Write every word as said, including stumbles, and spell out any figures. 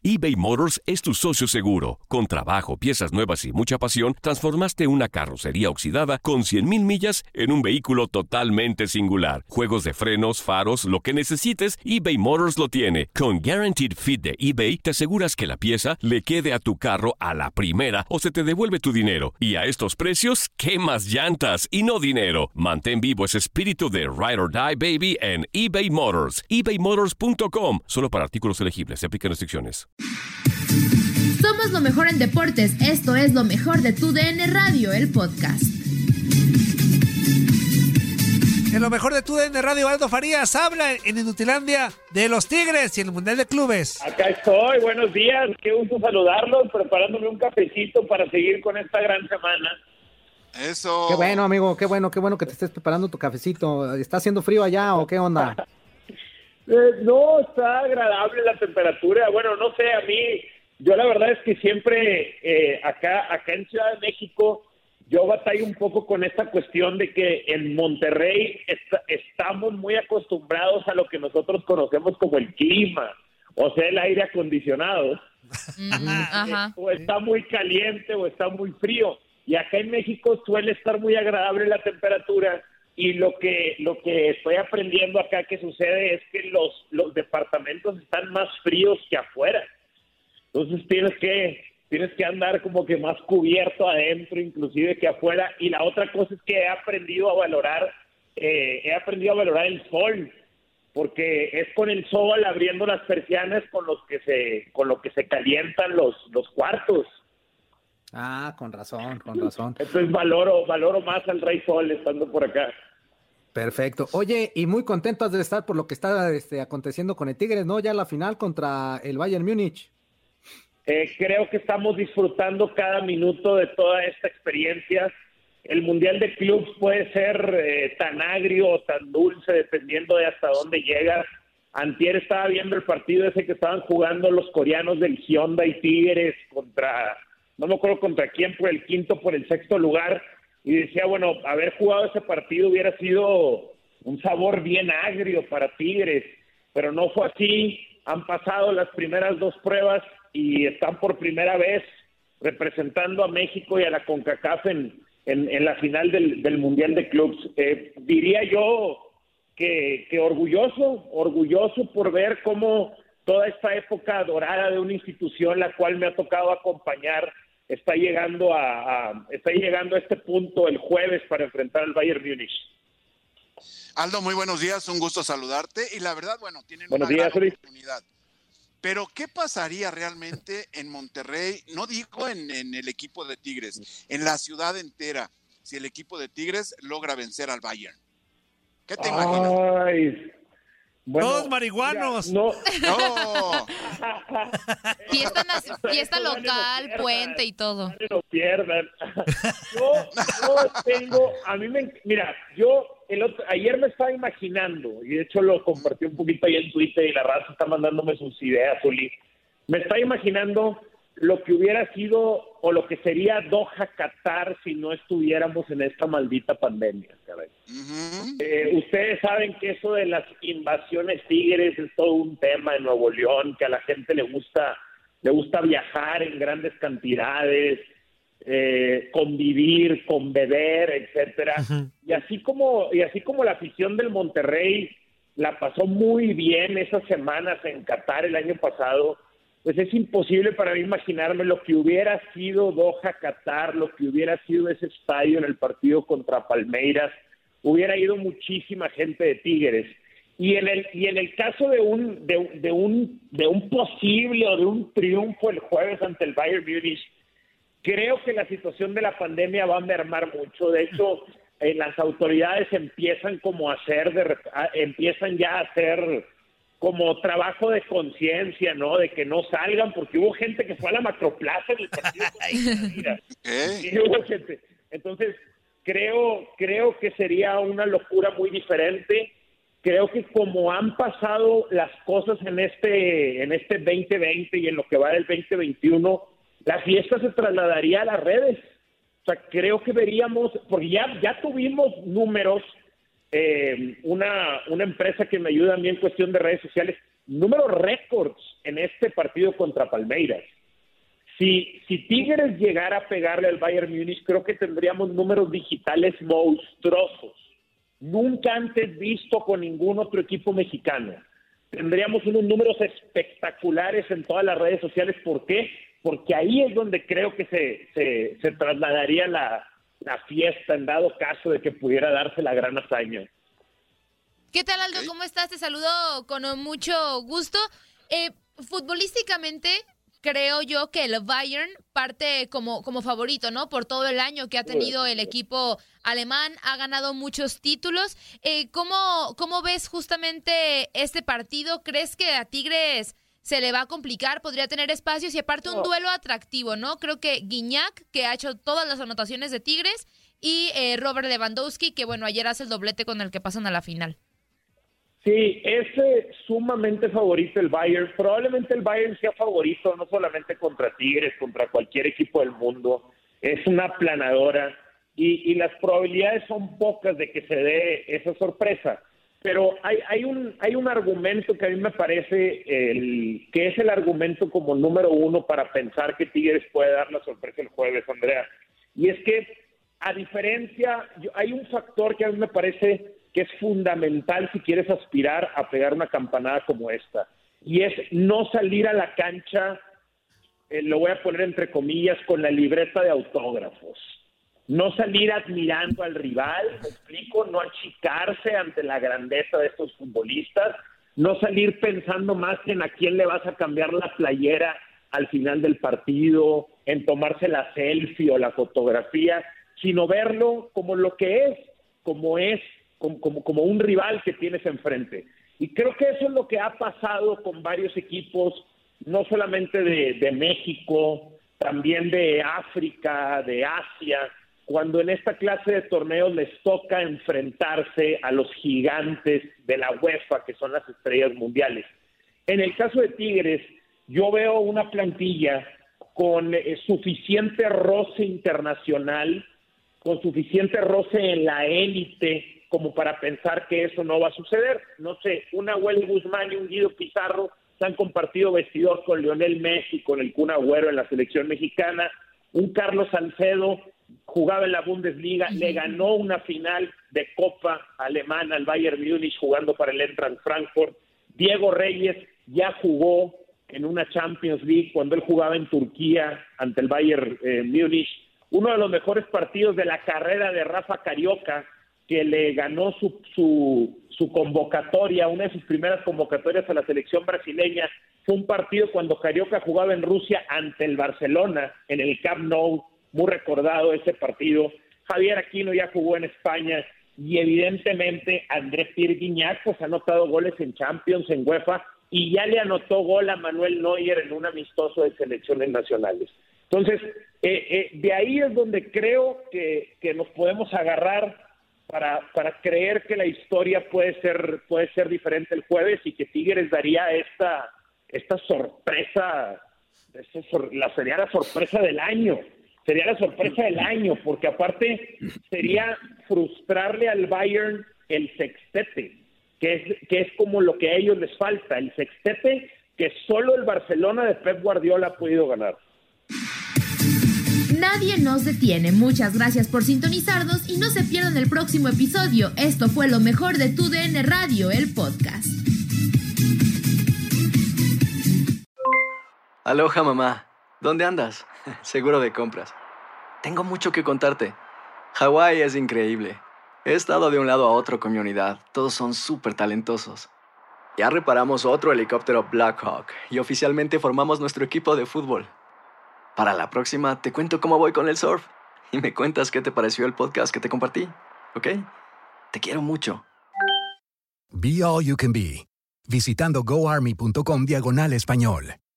eBay Motors es tu socio seguro. Con trabajo, piezas nuevas y mucha pasión, transformaste una carrocería oxidada con cien mil millas en un vehículo totalmente singular. Juegos de frenos, faros, lo que necesites, eBay Motors lo tiene. Con Guaranteed Fit de eBay, te aseguras que la pieza le quede a tu carro a la primera o se te devuelve tu dinero. Y a estos precios, ¿qué más llantas y no dinero? Mantén vivo ese espíritu de Ride or Die, baby, en eBay Motors. ebay motors punto com. Solo para artículos elegibles. Se aplican restricciones. Somos lo mejor en deportes. Esto es lo mejor de tu D N Radio, el podcast. En lo mejor de tu D N Radio, Aldo Farías habla en Inutilandia de los Tigres y el Mundial de Clubes. Acá estoy, buenos días, qué gusto saludarlos, preparándome un cafecito para seguir con esta gran semana. Eso. Qué bueno, amigo, qué bueno, qué bueno que te estés preparando tu cafecito. ¿Está haciendo frío allá o qué onda? Eh, no, está agradable la temperatura. Bueno, no sé, a mí, yo la verdad es que siempre eh, acá, acá en Ciudad de México, yo batallo un poco con esta cuestión de que en Monterrey est- estamos muy acostumbrados a lo que nosotros conocemos como el clima, o sea, el aire acondicionado. Mm, ajá. O está muy caliente o está muy frío. Y acá en México suele estar muy agradable la temperatura. Y lo que lo que estoy aprendiendo acá que sucede es que los, los departamentos están más fríos que afuera. Entonces tienes que tienes que andar como que más cubierto adentro inclusive que afuera. Y la otra cosa es que he aprendido a valorar eh, he aprendido a valorar el sol, porque es con el sol abriendo las persianas con los que se con lo que se calientan los los cuartos. Ah, con razón, con razón. Entonces valoro, valoro más al Rey Sol estando por acá. Perfecto. Oye, y muy contentos de estar por lo que está este, aconteciendo con el Tigres, ¿no? Ya la final contra el Bayern Múnich. Eh, creo que estamos disfrutando cada minuto de toda esta experiencia. El Mundial de Clubs puede ser eh, tan agrio o tan dulce dependiendo de hasta dónde llega. Antier estaba viendo el partido ese que estaban jugando los coreanos del Hyundai Tigres contra... no me acuerdo contra quién, por el quinto, por el sexto lugar, y decía, bueno, haber jugado ese partido hubiera sido un sabor bien agrio para Tigres, pero no fue así. Han pasado las primeras dos pruebas y están por primera vez representando a México y a la CONCACAF en, en, en la final del, del Mundial de Clubs. Eh, diría yo que, que orgulloso, orgulloso por ver cómo toda esta época dorada de una institución la cual me ha tocado acompañar está llegando a, a está llegando a este punto el jueves para enfrentar al Bayern Múnich. Aldo, muy buenos días, un gusto saludarte y la verdad, bueno, tienen buenos una días, gran Luis. oportunidad. Pero ¿qué pasaría realmente en Monterrey? No digo en, en el equipo de Tigres, en la ciudad entera, si el equipo de Tigres logra vencer al Bayern. ¿Qué te imaginas? Ay, bueno, Todos marihuanos. mira, no, No, Fiesta, nac- fiesta Eso no local, lo pierdan, puente y todo. no lo pierdan. Yo, yo tengo, a mí me, mira, yo el otro, ayer me estaba imaginando, y de hecho lo compartí un poquito ahí en Twitter y la raza está mandándome sus ideas, Uli. Me estaba imaginando lo que hubiera sido o lo que sería Doha, Qatar, si no estuviéramos en esta maldita pandemia, caray. uh-huh. Eh, ustedes saben que eso de las invasiones tigres es todo un tema en Nuevo León, que a la gente le gusta, le gusta viajar en grandes cantidades, eh, convivir, con beber, etcétera. Uh-huh. Y así como, y así como la afición del Monterrey la pasó muy bien esas semanas en Qatar el año pasado, pues es imposible para mí imaginarme lo que hubiera sido Doha, Qatar, lo que hubiera sido ese estadio en el partido contra Palmeiras. Hubiera ido muchísima gente de Tigres. Y en el y en el caso de un de, de un de un posible o de un triunfo el jueves ante el Bayern Múnich, creo que la situación de la pandemia va a mermar mucho. De hecho, eh, las autoridades empiezan como a hacer de, a, empiezan ya a hacer como trabajo de conciencia, ¿no? De que no salgan, porque hubo gente que fue a la Macroplaza en el partido. ¿Qué? Y hubo gente. Entonces, creo, creo que sería una locura muy diferente. Creo que como han pasado las cosas en este, en este veinte veinte y en lo que va del veinte veintiuno, la fiesta se trasladaría a las redes. O sea, creo que veríamos, porque ya, ya tuvimos números. Eh, una, una empresa que me ayuda a mí en cuestión de redes sociales, números récords en este partido contra Palmeiras. Si, si Tigres llegara a pegarle al Bayern Múnich, creo que tendríamos números digitales monstruosos, nunca antes visto con ningún otro equipo mexicano. Tendríamos unos números espectaculares en todas las redes sociales. ¿Por qué? Porque ahí es donde creo que se, se, se trasladaría la, la fiesta en dado caso de que pudiera darse la gran hazaña. ¿Qué tal, Aldo? ¿Cómo estás? Te saludo con mucho gusto. Eh, futbolísticamente, creo yo que el Bayern parte como, como favorito, ¿no? Por todo el año que ha tenido el equipo alemán, ha ganado muchos títulos. Eh, ¿cómo, ¿Cómo ves justamente este partido? ¿Crees que a Tigres se le va a complicar? ¿Podría tener espacios? Y aparte un duelo atractivo, ¿no? Creo que Gignac, que ha hecho todas las anotaciones de Tigres, y eh, Robert Lewandowski, que bueno, ayer hace el doblete con el que pasan a la final. Sí, es eh, sumamente favorito el Bayern. Probablemente el Bayern sea favorito no solamente contra Tigres, contra cualquier equipo del mundo. Es una aplanadora y, y las probabilidades son pocas de que se dé esa sorpresa. Pero hay, hay un hay un argumento que a mí me parece el, que es el argumento como número uno para pensar que Tigres puede dar la sorpresa el jueves, Andrea. Y es que, a diferencia, yo, hay un factor que a mí me parece que es fundamental si quieres aspirar a pegar una campanada como esta, y es no salir a la cancha, eh, lo voy a poner entre comillas, con la libreta de autógrafos, no salir admirando al rival, me explico, no achicarse ante la grandeza de estos futbolistas, no salir pensando más en a quién le vas a cambiar la playera al final del partido, en tomarse la selfie o la fotografía, sino verlo como lo que es, como es, Como, como, como un rival que tienes enfrente. Y creo que eso es lo que ha pasado con varios equipos, no solamente de, de México, también de África, de Asia, cuando en esta clase de torneos les toca enfrentarse a los gigantes de la UEFA, que son las estrellas mundiales. En el caso de Tigres, yo veo una plantilla con eh, suficiente roce internacional, con suficiente roce en la élite, como para pensar que eso no va a suceder. No sé, un Nahuel Guzmán y un Guido Pizarro se han compartido vestidor con Lionel Messi, con el Kun Agüero en la selección mexicana. Un Carlos Salcedo jugaba en la Bundesliga, uh-huh. le ganó una final de Copa alemana al Bayern Múnich jugando para el Eintracht Frankfurt. Diego Reyes ya jugó en una Champions League cuando él jugaba en Turquía ante el Bayern eh, Múnich. Uno de los mejores partidos de la carrera de Rafa Carioca, que le ganó su, su, su convocatoria, una de sus primeras convocatorias a la selección brasileña, fue un partido cuando Carioca jugaba en Rusia ante el Barcelona, en el Camp Nou, muy recordado ese partido. Javier Aquino ya jugó en España, y evidentemente André Pierre Gignac pues, ha anotado goles en Champions, en UEFA, y ya le anotó gol a Manuel Neuer en un amistoso de selecciones nacionales. Entonces, eh, eh, de ahí es donde creo que, que nos podemos agarrar Para, para creer que la historia puede ser puede ser diferente el jueves y que Tigres daría esta esta sorpresa, esta sor, la sería la sorpresa del año, sería la sorpresa del año, porque aparte sería frustrarle al Bayern el sextete, que es que es como lo que a ellos les falta, el sextete que solo el Barcelona de Pep Guardiola ha podido ganar. Nadie nos detiene. Muchas gracias por sintonizarnos y no se pierdan el próximo episodio. Esto fue lo mejor de Tu D N Radio, el podcast. Aloha, mamá. ¿Dónde andas? Seguro de compras. Tengo mucho que contarte. Hawái es increíble. He estado de un lado a otro con mi unidad. Todos son súper talentosos. Ya reparamos otro helicóptero Blackhawk y oficialmente formamos nuestro equipo de fútbol. Para la próxima te cuento cómo voy con el surf y me cuentas qué te pareció el podcast que te compartí, ¿ok? Te quiero mucho. Be All You Can Be, visitando goarmy.com diagonal español.